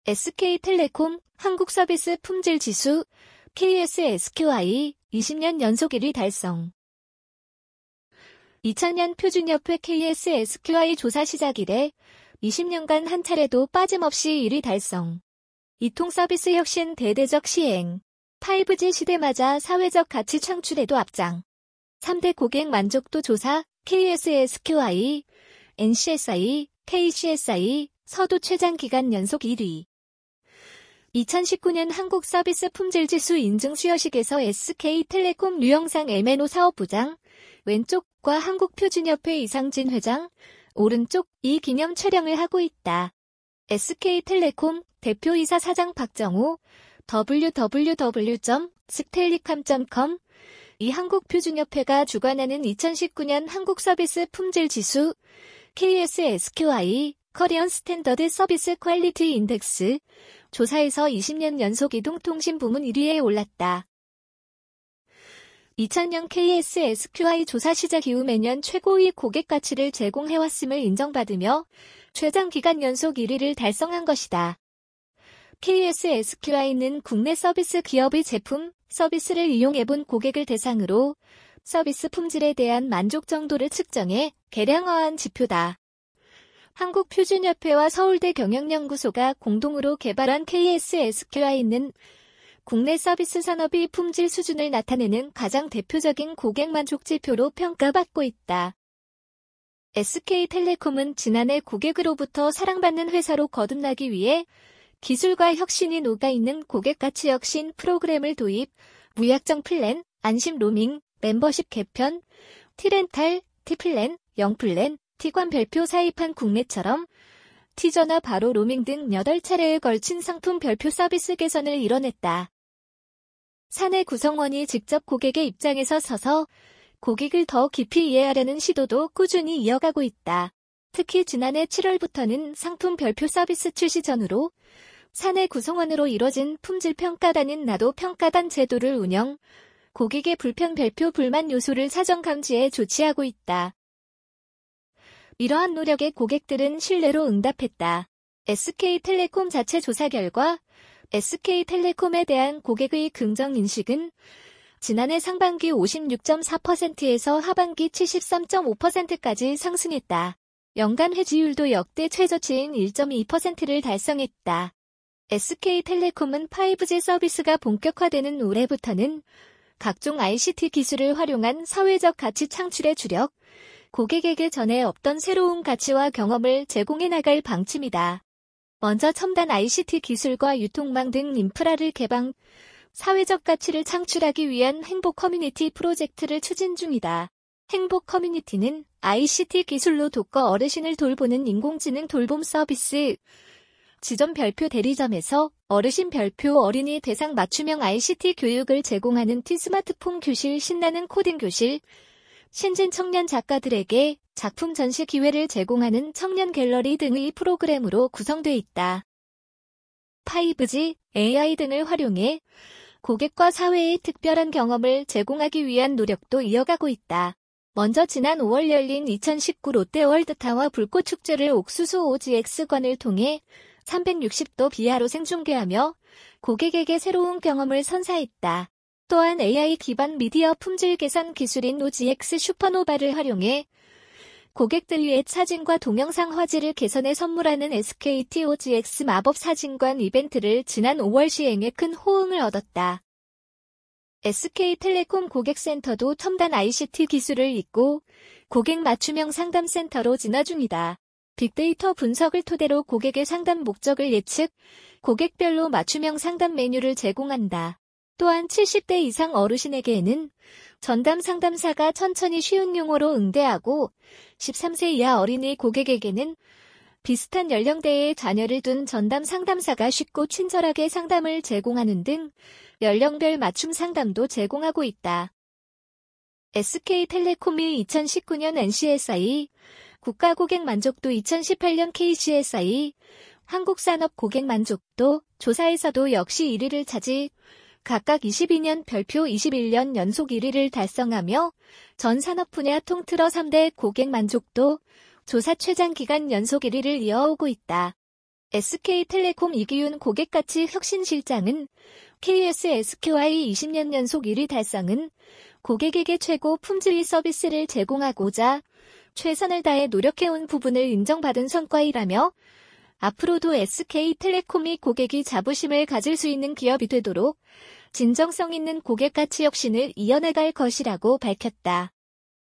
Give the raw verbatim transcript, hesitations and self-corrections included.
에스케이텔레콤 한국서비스 품질지수 케이에스에스큐아이 이십 년 연속 일 위 달성. 이천 년 표준협회 케이에스에스큐아이 조사 시작 이래 이십 년간 한 차례도 빠짐없이 일 위 달성. 이통서비스 혁신 대대적 시행. 파이브지 시대 맞아 사회적 가치 창출에도 앞장. 삼 대 고객 만족도 조사 케이에스에스큐아이, 엔씨에스아이, 케이씨에스아이, 서도 최장 기간 연속 일 위. 이천십구 년 한국 서비스 품질지수 인증 수여식에서 에스케이텔레콤 류영상 엠앤오 사업부장, 왼쪽과 한국표준협회 이상진 회장, 오른쪽 이 기념 촬영을 하고 있다. 에스케이텔레콤 대표이사 사장 박정호, 더블유 더블유 더블유 점 스텔리캄 점 컴 이 한국표준협회가 주관하는 이천십구 년 한국서비스 품질지수 케이에스에스큐아이 커리언 스탠더드 서비스 퀄리티 인덱스 조사에서 이십 년 연속 이동통신 부문 일 위에 올랐다. 이천 년 케이에스에스큐아이 조사 시작 이후 매년 최고의 고객 가치를 제공해왔음을 인정받으며 최장 기간 연속 일 위를 달성한 것이다. 케이에스에스큐아이는 국내 서비스 기업의 제품, 서비스를 이용해본 고객을 대상으로 서비스 품질에 대한 만족 정도를 측정해 계량화한 지표다. 한국표준협회와 서울대 경영연구소가 공동으로 개발한 케이에스에스큐아이는 국내 서비스 산업의 품질 수준을 나타내는 가장 대표적인 고객 만족 지표로 평가받고 있다. 에스케이텔레콤은 지난해 고객으로부터 사랑받는 회사로 거듭나기 위해 기술과 혁신이 녹아있는 고객가치 혁신 프로그램을 도입, 무약정 플랜, 안심 로밍, 멤버십 개편, 티렌탈, 티플랜, 영플랜, 티관 별표 사입한 국내처럼 티전화 바로 로밍 등 여덟 차례에 걸친 상품 별표 서비스 개선을 이뤄냈다. 사내 구성원이 직접 고객의 입장에서 서서 고객을 더 깊이 이해하려는 시도도 꾸준히 이어가고 있다. 특히 지난해 칠월부터는 상품 별표 서비스 출시 전후로 사내 구성원으로 이뤄진 품질평가단인 나도 평가단 제도를 운영, 고객의 불편 별표 불만 요소를 사전 감지해 조치하고 있다. 이러한 노력에 고객들은 신뢰로 응답했다. 에스케이텔레콤 자체 조사 결과 에스케이텔레콤에 대한 고객의 긍정 인식은 지난해 상반기 오십육 점 사 퍼센트에서 하반기 칠십삼 점 오 퍼센트까지 상승했다. 연간 회지율도 역대 최저치인 일 점 이 퍼센트를 달성했다. 에스케이텔레콤은 파이브지 서비스가 본격화되는 올해부터는 각종 아이씨티 기술을 활용한 사회적 가치 창출에 주력, 고객에게 전에 없던 새로운 가치와 경험을 제공해 나갈 방침이다. 먼저 첨단 아이씨티 기술과 유통망 등 인프라를 개방, 사회적 가치를 창출하기 위한 행복 커뮤니티 프로젝트를 추진 중이다. 행복 커뮤니티는 아이씨티 기술로 독거 어르신을 돌보는 인공지능 돌봄 서비스, 지점 별표 대리점에서 어르신 별표 어린이 대상 맞춤형 아이씨티 교육을 제공하는 T-스마트폰 교실 신나는 코딩 교실, 신진 청년 작가들에게 작품 전시 기회를 제공하는 청년 갤러리 등의 프로그램으로 구성돼 있다. 파이브지, 에이아이 등을 활용해 고객과 사회에 특별한 경험을 제공하기 위한 노력도 이어가고 있다. 먼저 지난 오월 열린 이천십구 롯데월드타워 불꽃축제를 옥수수 오지엑스관을 통해 삼백육십 도 비하로 생중계하며 고객에게 새로운 경험을 선사했다. 또한 에이아이 기반 미디어 품질 개선 기술인 오지엑스 슈퍼노바를 활용해 고객들의 사진과 동영상 화질을 개선해 선물하는 에스케이티 오지엑스 마법 사진관 이벤트를 지난 오월 시행해 큰 호응을 얻었다. 에스케이텔레콤 고객센터도 첨단 아이씨티 기술을 잇고 고객 맞춤형 상담센터로 진화 중이다. 빅데이터 분석을 토대로 고객의 상담 목적을 예측, 고객별로 맞춤형 상담 메뉴를 제공한다. 또한 칠십 대 이상 어르신에게는 전담 상담사가 천천히 쉬운 용어로 응대하고 십삼 세 이하 어린이 고객에게는 비슷한 연령대의 자녀를 둔 전담 상담사가 쉽고 친절하게 상담을 제공하는 등 연령별 맞춤 상담도 제공하고 있다. 에스케이텔레콤이 이천십구 년 엔씨에스아이, 국가고객 만족도 이천십팔 년 케이씨에스아이, 한국산업 고객 만족도 조사에서도 역시 일 위를 차지, 각각 이십이 년 별표 이십일 년 연속 일 위를 달성하며 전 산업 분야 통틀어 삼 대 고객 만족도 조사 최장 기간 연속 일 위를 이어오고 있다. 에스케이텔레콤 이기윤 고객가치 혁신실장은 케이에스에스케이와의 이십 년 연속 일 위 달성은 고객에게 최고 품질의 서비스를 제공하고자 최선을 다해 노력해온 부분을 인정받은 성과이라며 앞으로도 에스케이텔레콤이 고객이 자부심을 가질 수 있는 기업이 되도록 진정성 있는 고객가치 혁신을 이어나갈 것이라고 밝혔다.